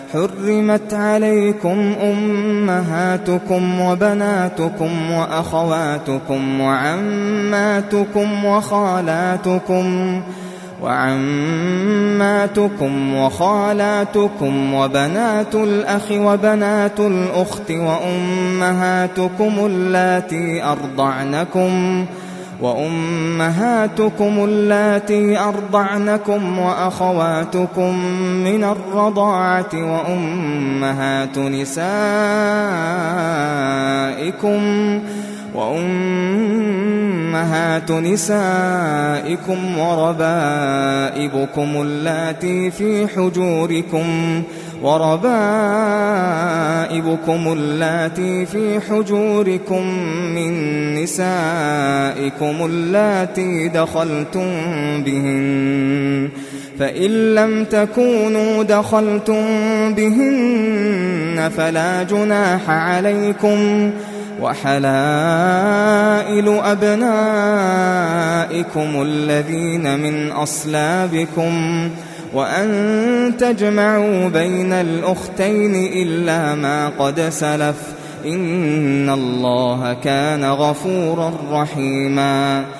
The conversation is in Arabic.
حرمت عليكم أمهاتكم وبناتكم وأخواتكم وعماتكم وخالاتكم وبنات الأخ وبنات الأخت وأمهاتكم اللاتي أرضعنكم وأخواتكم من الرضاعة وأمهات نسائكم وربائبكم اللاتي في حجوركم من نسائكم اللاتي دخلتم بهن، فإن لم تكونوا دخلتم بهن فلا جناح عليكم، وحلائل أبنائكم الذين من أصلابكم، وأن تجمعوا بين الأختين إلا ما قد سلف، إن الله كان غفورا رحيما.